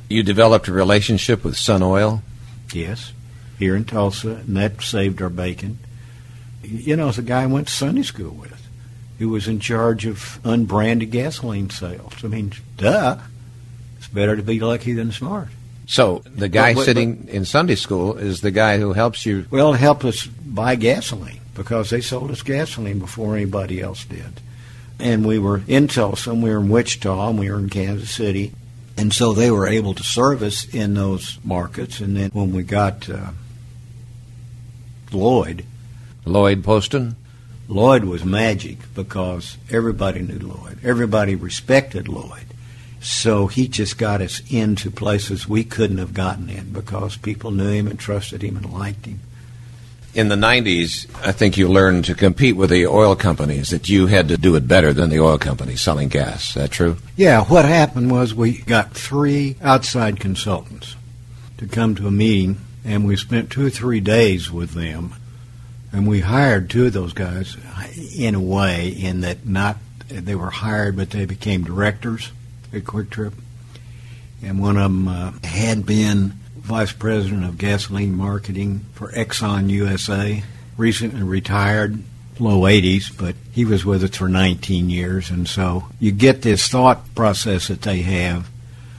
You developed a relationship with Sun Oil? Yes, here in Tulsa, and that saved our bacon. It's a guy I went to Sunday school with who was in charge of unbranded gasoline sales. I mean, duh. It's better to be lucky than smart. So the guy sitting in Sunday school is the guy who helps you? Well, help us buy gasoline because they sold us gasoline before anybody else did. And we were in Tulsa, and we were in Wichita, and we were in Kansas City. And so they were able to serve us in those markets. And then when we got Lloyd Poston? Lloyd was magic because everybody knew Lloyd. Everybody respected Lloyd. So he just got us into places we couldn't have gotten in because people knew him and trusted him and liked him. In the 90s, I think you learned to compete with the oil companies, that you had to do it better than the oil companies selling gas. Is that true? Yeah, what happened was we got 3 outside consultants to come to a meeting, and we spent 2 or 3 days with them. And we hired 2 of those guys in a way in that not they were hired, but they became directors at Quick Trip. And one of them had been vice president of gasoline marketing for Exxon USA, recently retired, low 80s, but he was with us for 19 years. And so you get this thought process that they have.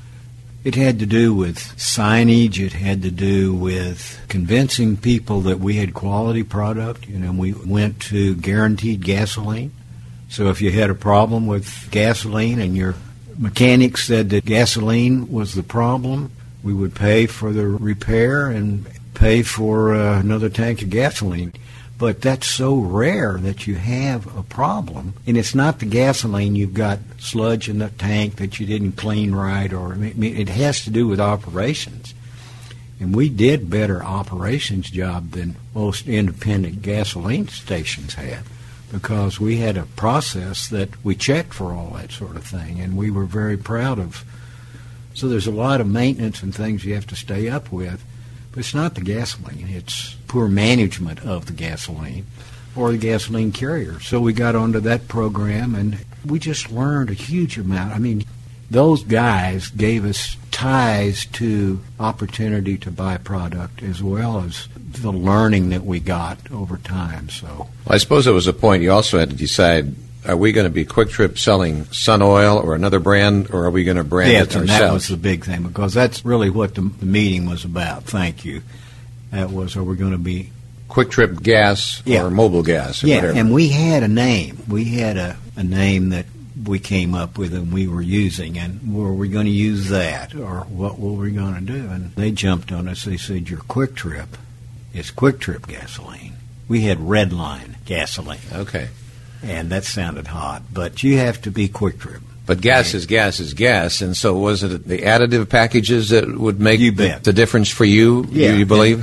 It had to do with signage. It had to do with convincing people that we had quality product. We went to guaranteed gasoline. So if you had a problem with gasoline and your mechanic said that gasoline was the problem, we would pay for the repair and pay for another tank of gasoline. But that's so rare that you have a problem. And it's not the gasoline. You've got sludge in the tank that you didn't clean right. It has to do with operations. And we did better operations job than most independent gasoline stations had because we had a process that we checked for all that sort of thing. And we were very proud of. So there's a lot of maintenance and things you have to stay up with. But it's not the gasoline. It's poor management of the gasoline or the gasoline carrier. So we got onto that program, and we just learned a huge amount. I mean, those guys gave us ties to opportunity to buy product as well as the learning that we got over time. So, well, I suppose there was a point you also had to decide, are we going to be Quick Trip selling Sun Oil or another brand, or are we going to brand it ourselves? And that was the big thing, because that's really what the meeting was about. Thank you. That was, are we going to be Quick Trip Gas or Mobile Gas or whatever? And we had a name. We had a name that we came up with and we were using, and were we going to use that, or what were we going to do? And they jumped on us. They said, your Quick Trip is Quick Trip gasoline. We had Redline gasoline. Okay. And that sounded hot, but you have to be Quick Trip. But gas is gas, and so was it the additive packages that would make the difference for you, you believe?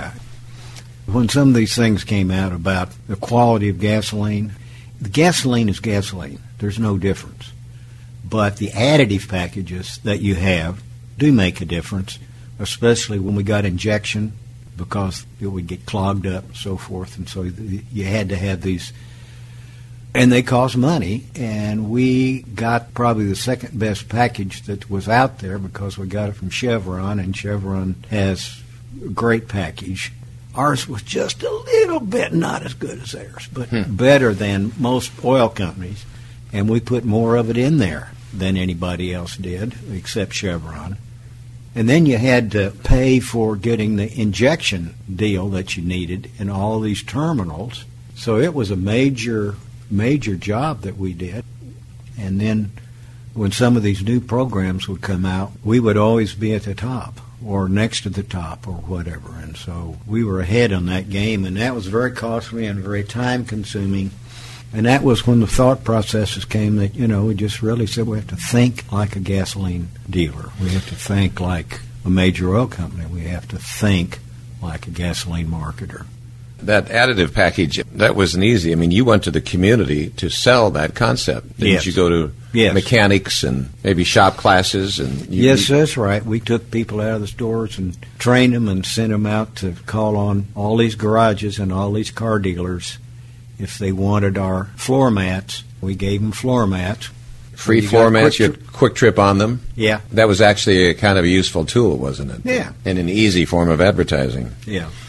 When some of these things came out about the quality of gasoline, the gasoline is gasoline. There's no difference. But the additive packages that you have do make a difference, especially when we got injection, because it would get clogged up and so forth, and so you had to have these. And they cost money, and we got probably the second best package that was out there because we got it from Chevron, and Chevron has a great package. Ours was just a little bit not as good as theirs, but better than most oil companies, and we put more of it in there than anybody else did, except Chevron. And then you had to pay for getting the injection deal that you needed in all these terminals, so it was a major job that we did. And then when some of these new programs would come out, we would always be at the top or next to the top or whatever. And so we were ahead on that game, and that was very costly and very time consuming. And that was when the thought processes came that, we just really said we have to think like a gasoline dealer. We have to think like a major oil company. We have to think like a gasoline marketer. That additive package, that wasn't easy. I mean, you went to the community to sell that concept. Didn't you go to mechanics and maybe shop classes? Yes, that's right. We took people out of the stores and trained them and sent them out to call on all these garages and all these car dealers. If they wanted our floor mats, we gave them floor mats. Free formats, you had Quick Trip on them. Yeah. That was actually a kind of a useful tool, wasn't it? Yeah. And an easy form of advertising. Yeah.